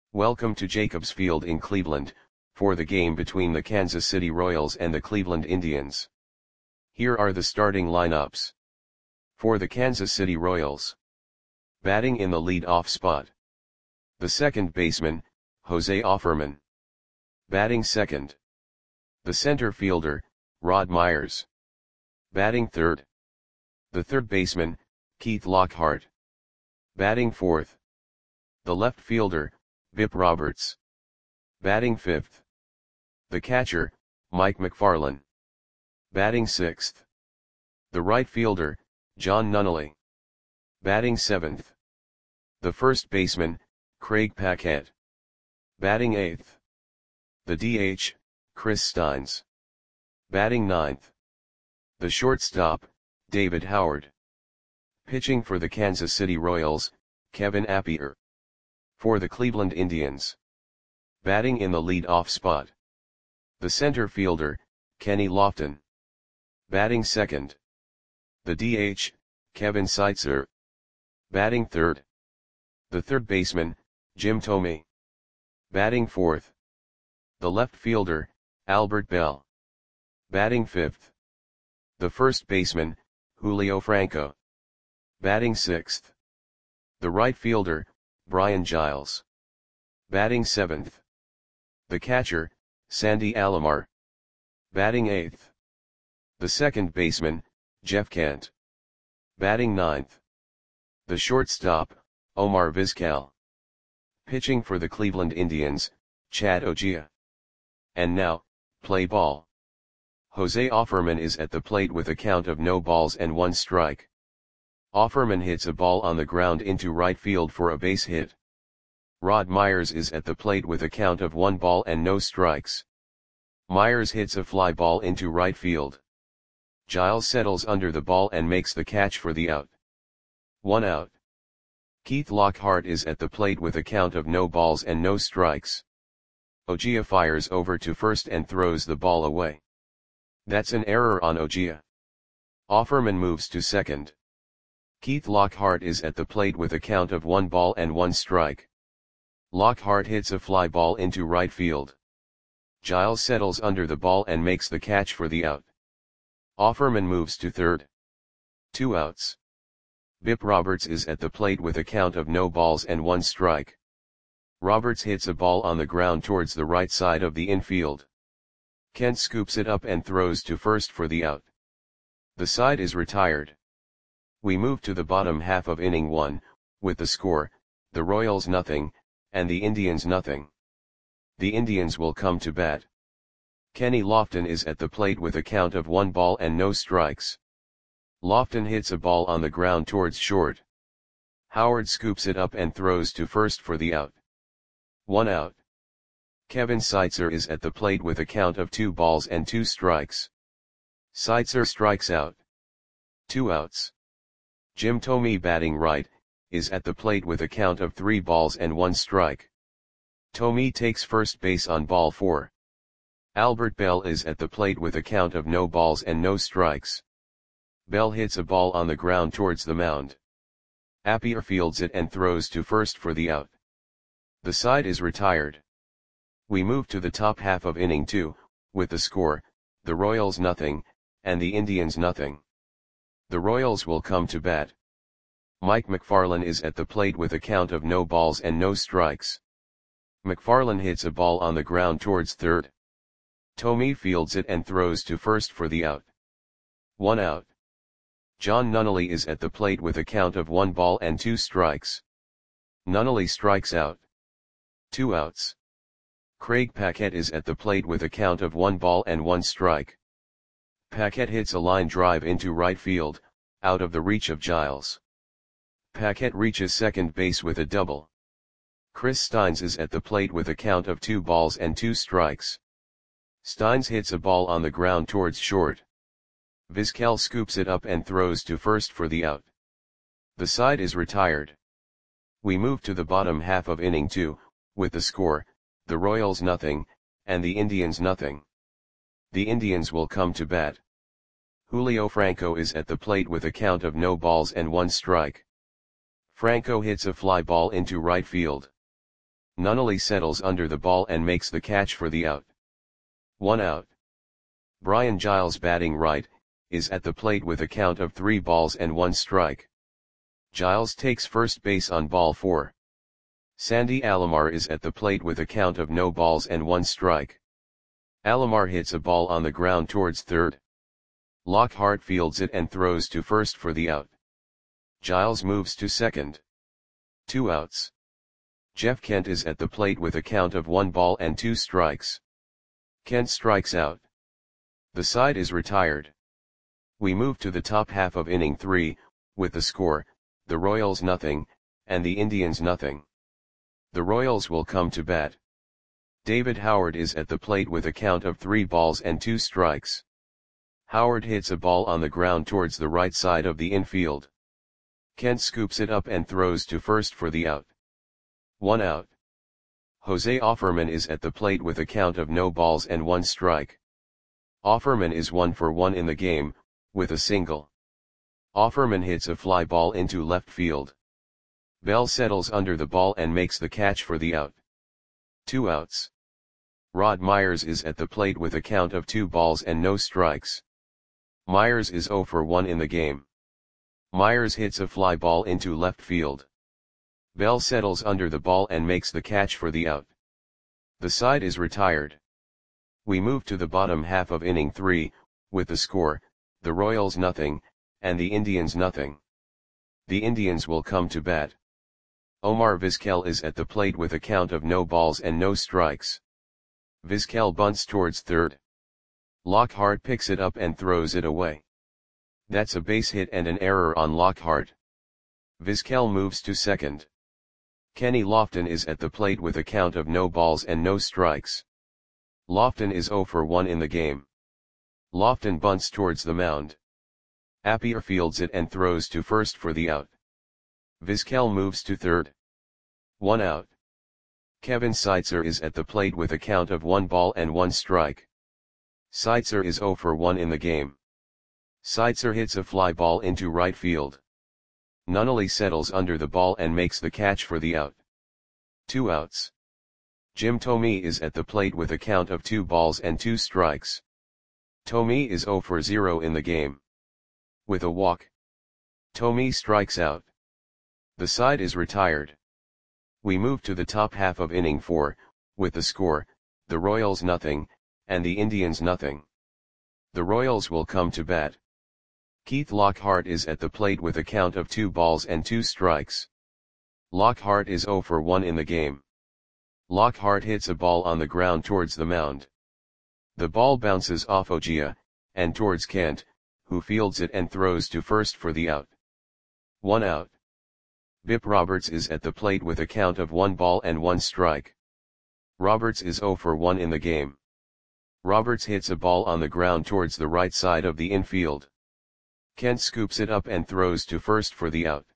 Welcome to Jacobs Field in Cleveland, for the game between the Kansas City Royals and the Cleveland Indians. Here are the starting lineups. For the Kansas City Royals. Batting in the lead-off spot. The second baseman, Jose Offerman. Batting second. The center fielder, Rod Myers. Batting third. The third baseman, Keith Lockhart. Batting fourth. The left fielder, Bip Roberts. Batting fifth. The catcher, Mike McFarland. Batting sixth. The right fielder, John Nunnally. Batting seventh. The first baseman, Craig Paquette. Batting eighth. The DH, Chris Steins. Batting ninth. The shortstop, David Howard. Pitching for the Kansas City Royals, Kevin Appier. For the Cleveland Indians. Batting in the lead-off spot. The center fielder, Kenny Lofton. Batting second. The DH, Kevin Seitzer. Batting third. The third baseman, Jim Thome. Batting fourth. The left fielder, Albert Belle. Batting fifth. The first baseman, Julio Franco. Batting sixth. The right fielder, Brian Giles. Batting seventh. The catcher, Sandy Alomar. Batting eighth. The second baseman, Jeff Kent. Batting ninth. The shortstop, Omar Vizquel. Pitching for the Cleveland Indians, Chad Ogea. And now, play ball. Jose Offerman is at the plate with a count of no balls and one strike. Offerman hits a ball on the ground into right field for a base hit. Rod Myers is at the plate with a count of 1 ball and no strikes. Myers hits a fly ball into right field. Giles settles under the ball and makes the catch for the out. 1 out. Keith Lockhart is at the plate with a count of no balls and no strikes. Ogea fires over to first and throws the ball away. That's an error on Ogea. Offerman moves to second. Keith Lockhart is at the plate with a count of 1 ball and 1 strike. Lockhart hits a fly ball into right field. Giles settles under the ball and makes the catch for the out. Offerman moves to third. 2 outs. Bip Roberts is at the plate with a count of no balls and 1 strike. Roberts hits a ball on the ground towards the right side of the infield. Kent scoops it up and throws to first for the out. The side is retired. We move to the bottom half of inning 1, with the score, the Royals nothing, and the Indians nothing. The Indians will come to bat. Kenny Lofton is at the plate with a count of 1 ball and no strikes. Lofton hits a ball on the ground towards short. Howard scoops it up and throws to first for the out. 1 out. Kevin Seitzer is at the plate with a count of 2 balls and 2 strikes. Seitzer strikes out. 2 outs. Jim Thome, batting right, is at the plate with a count of 3 balls and 1 strike. Thome takes first base on ball 4. Albert Belle is at the plate with a count of no balls and no strikes. Belle hits a ball on the ground towards the mound. Appier fields it and throws to first for the out. The side is retired. We move to the top half of inning 2, with the score, the Royals nothing, and the Indians nothing. The Royals will come to bat. Mike McFarland is at the plate with a count of no balls and no strikes. McFarland hits a ball on the ground towards third. Thome fields it and throws to first for the out. 1 out. John Nunnally is at the plate with a count of 1 ball and 2 strikes. Nunnally strikes out. 2 outs. Craig Paquette is at the plate with a count of 1 ball and 1 strike. Paquette hits a line drive into right field, out of the reach of Giles. Paquette reaches second base with a double. Chris Steins is at the plate with a count of 2 balls and 2 strikes. Steins hits a ball on the ground towards short. Vizquel scoops it up and throws to first for the out. The side is retired. We move to the bottom half of inning 2, with the score, the Royals nothing, and the Indians nothing. The Indians will come to bat. Julio Franco is at the plate with a count of no balls and 1 strike. Franco hits a fly ball into right field. Nunnally settles under the ball and makes the catch for the out. 1 out. Brian Giles batting right, is at the plate with a count of 3 balls and 1 strike. Giles takes first base on ball 4. Sandy Alomar is at the plate with a count of no balls and 1 strike. Alomar hits a ball on the ground towards third. Lockhart fields it and throws to first for the out. Giles moves to second. 2 outs. Jeff Kent is at the plate with a count of 1 ball and 2 strikes. Kent strikes out. The side is retired. We move to the top half of inning 3, with the score, the Royals nothing, and the Indians nothing. The Royals will come to bat. David Howard is at the plate with a count of 3 balls and 2 strikes. Howard hits a ball on the ground towards the right side of the infield. Kent scoops it up and throws to first for the out. 1 out. Jose Offerman is at the plate with a count of no balls and 1 strike. Offerman is 1 for 1 in the game, with a single. Offerman hits a fly ball into left field. Bell settles under the ball and makes the catch for the out. 2 outs. Rod Myers is at the plate with a count of 2 balls and no strikes. Myers is 0 for 1 in the game. Myers hits a fly ball into left field. Bell settles under the ball and makes the catch for the out. The side is retired. We move to the bottom half of inning 3, with the score, the Royals nothing, and the Indians nothing. The Indians will come to bat. Omar Vizquel is at the plate with a count of no balls and no strikes. Vizquel bunts towards third. Lockhart picks it up and throws it away. That's a base hit and an error on Lockhart. Vizquel moves to second. Kenny Lofton is at the plate with a count of no balls and no strikes. Lofton is 0 for 1 in the game. Lofton bunts towards the mound. Appier fields it and throws to first for the out. Vizquel moves to third. 1 out. Kevin Seitzer is at the plate with a count of 1 ball and 1 strike. Seitzer is 0 for 1 in the game. Seitzer hits a fly ball into right field. Nunnally settles under the ball and makes the catch for the out. 2 outs. Jim Thome is at the plate with a count of 2 balls and 2 strikes. Thome is 0 for 0 in the game. With a walk, Thome strikes out. The side is retired. We move to the top half of inning 4, with the score, the Royals nothing, and the Indians nothing. The Royals will come to bat. Keith Lockhart is at the plate with a count of 2 balls and 2 strikes. Lockhart is 0 for 1 in the game. Lockhart hits a ball on the ground towards the mound. The ball bounces off Ogia, and towards Kent, who fields it and throws to first for the out. 1 out. Bip Roberts is at the plate with a count of 1 ball and 1 strike. Roberts is 0 for 1 in the game. Roberts hits a ball on the ground towards the right side of the infield. Kent scoops it up and throws to first for the out.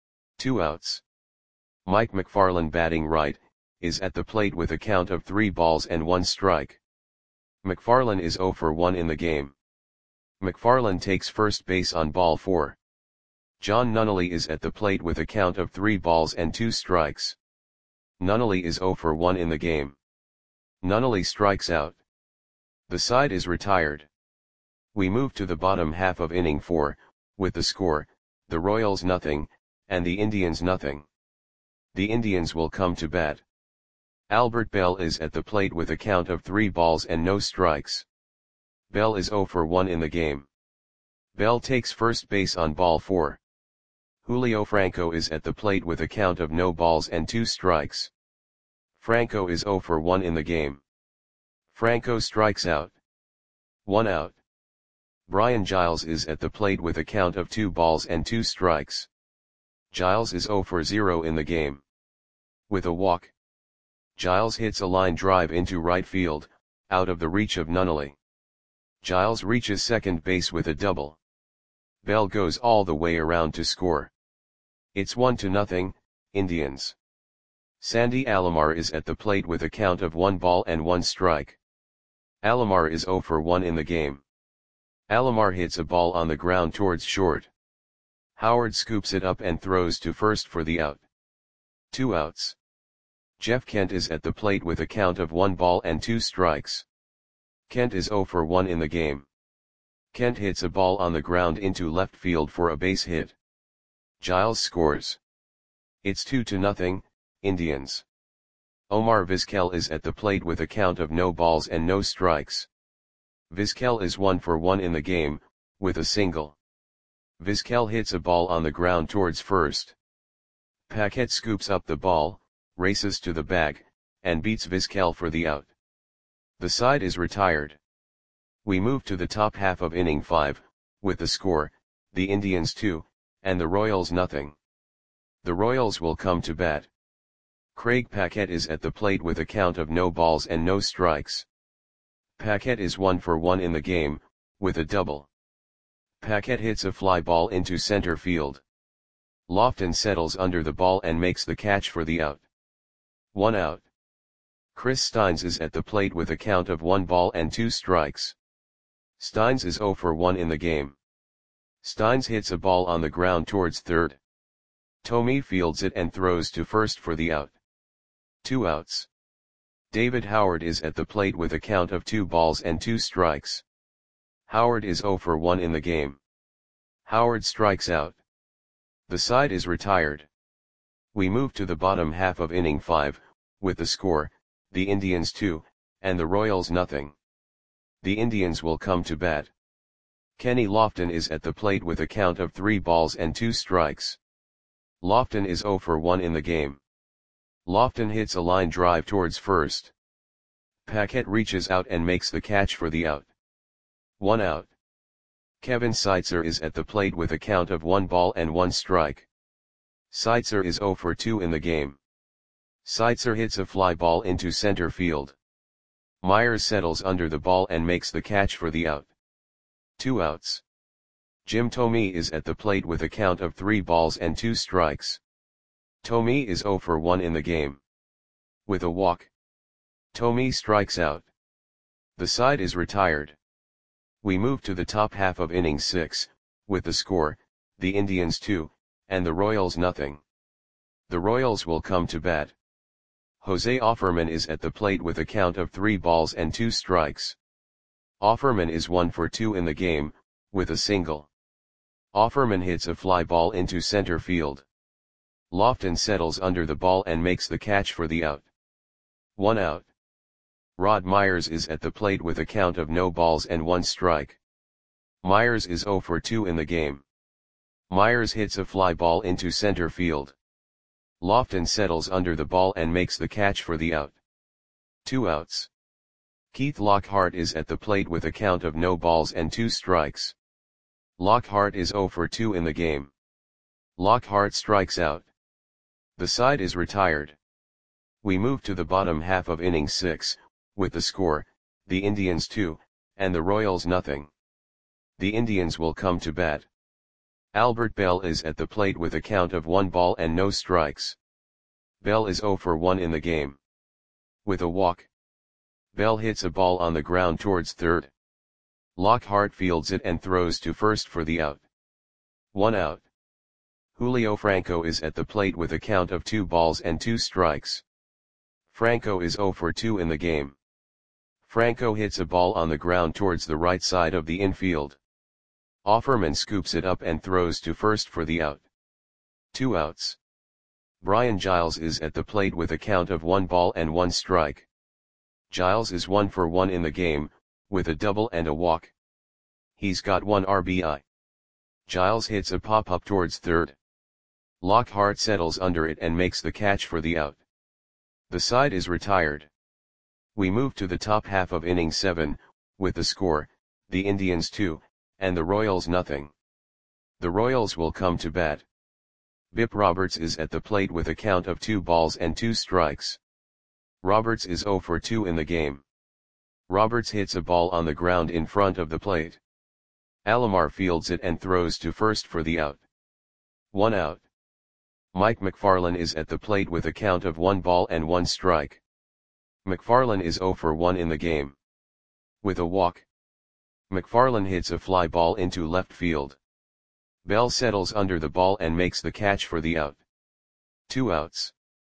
2 outs. Mike McFarland batting right, is at the plate with a count of 3 balls and 1 strike. McFarland is 0 for 1 in the game. McFarland takes first base on ball 4. John Nunnally is at the plate with a count of 3 balls and 2 strikes. Nunnally is 0 for 1 in the game. Nunnally strikes out. The side is retired. We move to the bottom half of inning 4, with the score, the Royals nothing, and the Indians nothing. The Indians will come to bat. Albert Bell is at the plate with a count of 3 balls and no strikes. Bell is 0 for 1 in the game. Bell takes first base on ball 4. Julio Franco is at the plate with a count of no balls and 2 strikes. Franco is 0 for 1 in the game. Franco strikes out. 1 out. Brian Giles is at the plate with a count of 2 balls and 2 strikes. Giles is 0 for 0 in the game. With a walk, Giles hits a line drive into right field, out of the reach of Nunnally. Giles reaches second base with a double. Bell goes all the way around to score. It's 1-0, Indians. Sandy Alomar is at the plate with a count of 1 ball and 1 strike. Alomar is 0 for 1 in the game. Alomar hits a ball on the ground towards short. Howard scoops it up and throws to first for the out. 2 outs. Jeff Kent is at the plate with a count of 1 ball and 2 strikes. Kent is 0 for 1 in the game. Kent hits a ball on the ground into left field for a base hit. Giles scores. It's 2-0, Indians. Omar Vizquel is at the plate with a count of no balls and no strikes. Vizquel is 1 for 1 in the game, with a single. Vizquel hits a ball on the ground towards first. Paquette scoops up the ball, races to the bag, and beats Vizquel for the out. The side is retired. We move to the top half of inning 5, with the score, the Indians 2, and the Royals nothing. The Royals will come to bat. Craig Paquette is at the plate with a count of no balls and no strikes. Paquette is 1 for 1 in the game, with a double. Paquette hits a fly ball into center field. Lofton settles under the ball and makes the catch for the out. 1 out. Chris Steins is at the plate with a count of 1 ball and 2 strikes. Steins is 0 for 1 in the game. Steins hits a ball on the ground towards third. Thome fields it and throws to first for the out. 2 outs. David Howard is at the plate with a count of 2 balls and 2 strikes. Howard is 0 for 1 in the game. Howard strikes out. The side is retired. We move to the bottom half of inning 5, with the score, the Indians 2, and the Royals nothing. The Indians will come to bat. Kenny Lofton is at the plate with a count of 3 balls and 2 strikes. Lofton is 0 for 1 in the game. Lofton hits a line drive towards first. Paquette reaches out and makes the catch for the out. 1 out. Kevin Seitzer is at the plate with a count of 1 ball and 1 strike. Seitzer is 0 for 2 in the game. Seitzer hits a fly ball into center field. Myers settles under the ball and makes the catch for the out. 2 outs. Jim Thome is at the plate with a count of 3 balls and 2 strikes. Thome is 0 for 1 in the game. With a walk, Thome strikes out. The side is retired. We move to the top half of inning 6, with the score, the Indians 2, and the Royals nothing. The Royals will come to bat. Jose Offerman is at the plate with a count of 3 balls and 2 strikes. Offerman is 1 for 2 in the game, with a single. Offerman hits a fly ball into center field. Lofton settles under the ball and makes the catch for the out. 1 out. Rod Myers is at the plate with a count of no balls and 1 strike. Myers is 0 for 2 in the game. Myers hits a fly ball into center field. Lofton settles under the ball and makes the catch for the out. 2 outs. Keith Lockhart is at the plate with a count of no balls and 2 strikes. Lockhart is 0 for 2 in the game. Lockhart strikes out. The side is retired. We move to the bottom half of inning 6, with the score, the Indians 2, and the Royals nothing. The Indians will come to bat. Albert Bell is at the plate with a count of 1 ball and no strikes. Bell is 0 for 1 in the game. With a walk, Bell hits a ball on the ground towards third. Lockhart fields it and throws to first for the out. 1 out. Julio Franco is at the plate with a count of 2 balls and 2 strikes. Franco is 0 for 2 in the game. Franco hits a ball on the ground towards the right side of the infield. Offerman scoops it up and throws to first for the out. 2 outs. Brian Giles is at the plate with a count of 1 ball and 1 strike. Giles is 1 for 1 in the game, with a double and a walk. He's got 1 RBI. Giles hits a pop-up towards third. Lockhart settles under it and makes the catch for the out. The side is retired. We move to the top half of inning 7, with the score, the Indians 2, and the Royals nothing. The Royals will come to bat. Bip Roberts is at the plate with a count of 2 balls and 2 strikes. Roberts is 0 for 2 in the game. Roberts hits a ball on the ground in front of the plate. Alomar fields it and throws to first for the out. 1 out. Mike McFarland is at the plate with a count of 1 ball and 1 strike. McFarland is 0 for 1 in the game. With a walk, McFarland hits a fly ball into left field. Bell settles under the ball and makes the catch for the out. 2 outs.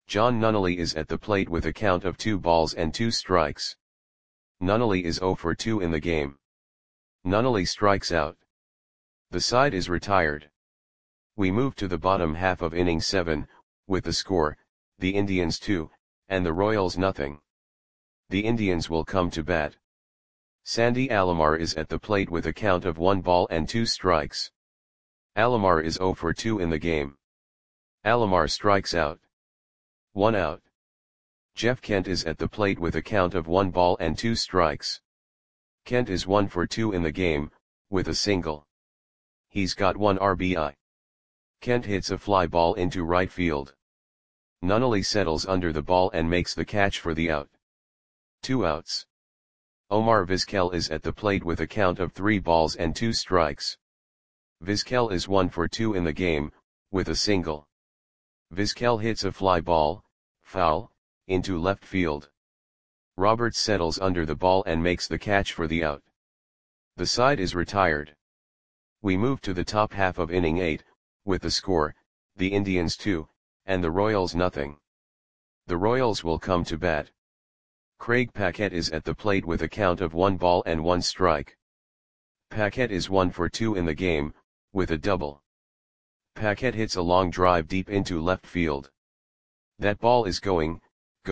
John Nunnally is at the plate with a count of 2 balls and 2 strikes. Nunnally is 0 for 2 in the game. Nunnally strikes out. The side is retired. We move to the bottom half of inning 7, with the score, the Indians 2, and the Royals nothing. The Indians will come to bat. Sandy Alomar is at the plate with a count of 1 ball and 2 strikes. Alomar is 0 for 2 in the game. Alomar strikes out. 1 out. Jeff Kent is at the plate with a count of 1 ball and 2 strikes. Kent is 1 for 2 in the game, with a single. He's got 1 RBI. Kent hits a fly ball into right field. Nunnally settles under the ball and makes the catch for the out. 2 outs. Omar Vizquel is at the plate with a count of 3 balls and 2 strikes. Vizquel is 1 for 2 in the game, with a single. Vizquel hits a fly ball, foul, into left field. Roberts settles under the ball and makes the catch for the out. The side is retired. We move to the top half of inning 8, with the score, the Indians 2, and the Royals nothing. The Royals will come to bat. Craig Paquette is at the plate with a count of 1 ball and 1 strike. Paquette is 1 for 2 in the game, with a double. Paquette hits a long drive deep into left field. That ball is gone.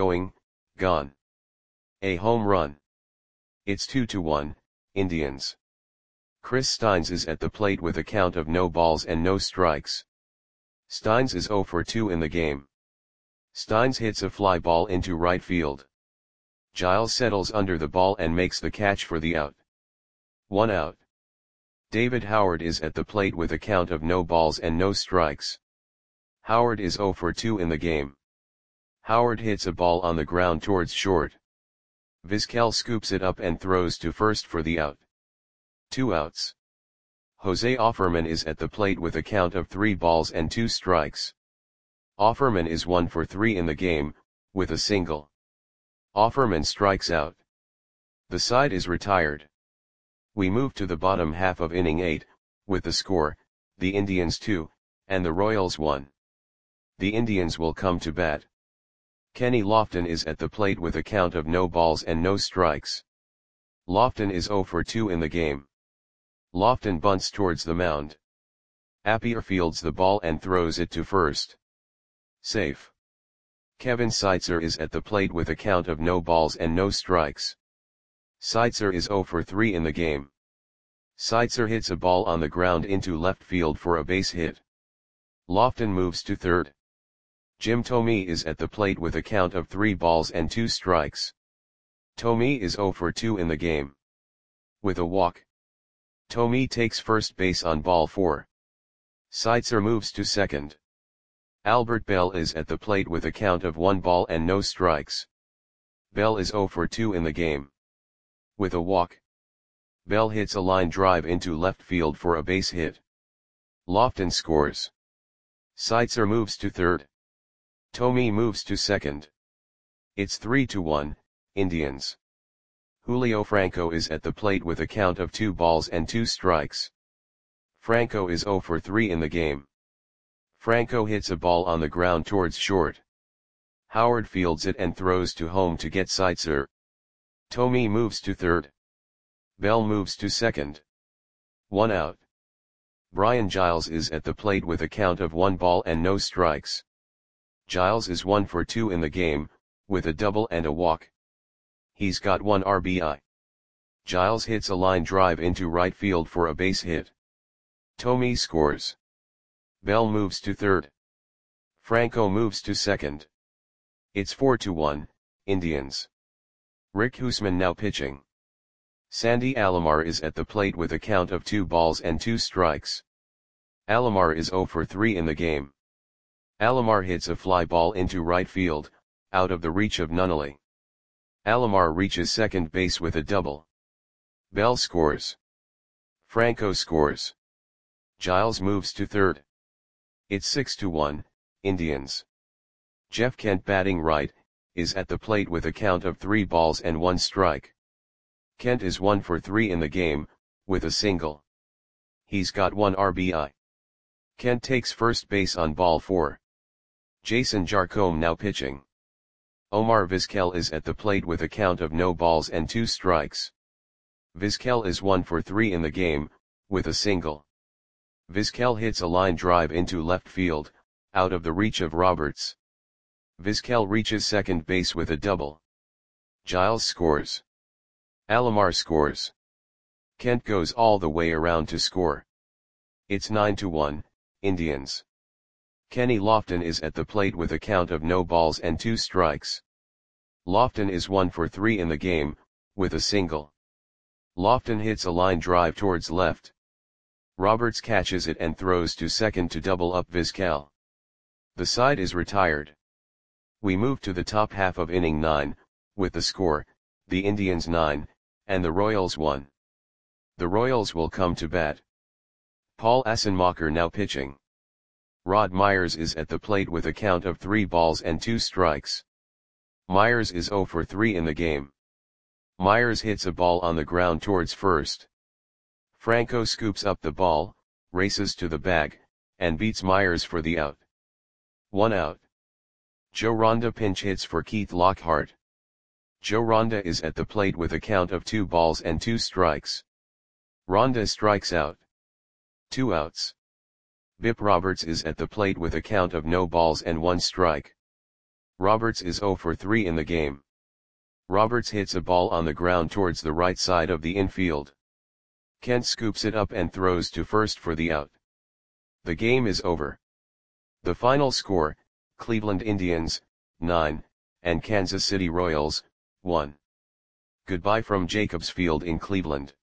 A home run. It's 2-1, Indians. Chris Steins is at the plate with a count of no balls and no strikes. Steins is 0 for 2 in the game. Steins hits a fly ball into right field. Giles settles under the ball and makes the catch for the out. 1 out. David Howard is at the plate with a count of no balls and no strikes. Howard is 0 for 2 in the game. Howard hits a ball on the ground towards short. Vizquel scoops it up and throws to first for the out. 2 outs. Jose Offerman is at the plate with a count of 3 balls and 2 strikes. Offerman is 1 for 3 in the game, with a single. Offerman strikes out. The side is retired. We move to the bottom half of inning 8, with the score, the Indians 2, and the Royals 1. The Indians will come to bat. Kenny Lofton is at the plate with a count of no balls and no strikes. Lofton is 0 for 2 in the game. Lofton bunts towards the mound. Appier fields the ball and throws it to first. Safe. Kevin Seitzer is at the plate with a count of no balls and no strikes. Seitzer is 0 for 3 in the game. Seitzer hits a ball on the ground into left field for a base hit. Lofton moves to third. Jim Thome is at the plate with a count of 3 balls and 2 strikes. Thome is 0 for 2 in the game. With a walk. Thome takes first base on ball 4. Seitzer moves to second. Albert Bell is at the plate with a count of 1 ball and no strikes. Bell is 0 for 2 in the game. With a walk. Bell hits a line drive into left field for a base hit. Lofton scores. Seitzer moves to third. Thome moves to second. It's 3-1, Indians. Julio Franco is at the plate with a count of 2 balls and 2 strikes. Franco is 0 for 3 in the game. Franco hits a ball on the ground towards short. Howard fields it and throws to home to get Seitzer. Thome moves to third. Bell moves to second. 1 out. Brian Giles is at the plate with a count of 1 ball and no strikes. Giles is 1 for 2 in the game, with a double and a walk. He's got 1 RBI. Giles hits a line drive into right field for a base hit. Thome scores. Bell moves to third. Franco moves to second. It's 4-1, Indians. Rick Hoosman now pitching. Sandy Alomar is at the plate with a count of 2 balls and 2 strikes. Alomar is 0 for 3 in the game. Alomar hits a fly ball into right field, out of the reach of Nunnally. Alomar reaches second base with a double. Bell scores. Franco scores. Giles moves to third. It's 6-1, Indians. Jeff Kent batting right, is at the plate with a count of 3 balls and 1 strike. Kent is 1 for 3 in the game, with a single. He's got 1 RBI. Kent takes first base on ball 4. Jason Jarcombe now pitching. Omar Vizquel is at the plate with a count of no balls and 2 strikes. Vizquel is 1 for 3 in the game, with a single. Vizquel hits a line drive into left field, out of the reach of Roberts. Vizquel reaches second base with a double. Giles scores. Alomar scores. Kent goes all the way around to score. It's 9-1, Indians. Kenny Lofton is at the plate with a count of no balls and 2 strikes. Lofton is 1 for 3 in the game, with a single. Lofton hits a line drive towards left. Roberts catches it and throws to second to double up Vizquel. The side is retired. We move to the top half of inning 9, with the score, the Indians 9, and the Royals 1. The Royals will come to bat. Paul Assenmacher now pitching. Rod Myers is at the plate with a count of 3 balls and 2 strikes. Myers is 0 for 3 in the game. Myers hits a ball on the ground towards first. Franco scoops up the ball, races to the bag, and beats Myers for the out. 1 out. Joe Ronda pinch hits for Keith Lockhart. Joe Ronda is at the plate with a count of 2 balls and 2 strikes. Ronda strikes out. 2 outs. Bip Roberts is at the plate with a count of no balls and 1 strike. Roberts is 0 for 3 in the game. Roberts hits a ball on the ground towards the right side of the infield. Kent scoops it up and throws to first for the out. The game is over. The final score, Cleveland Indians, 9, and Kansas City Royals, 1. Goodbye from Jacobs Field in Cleveland.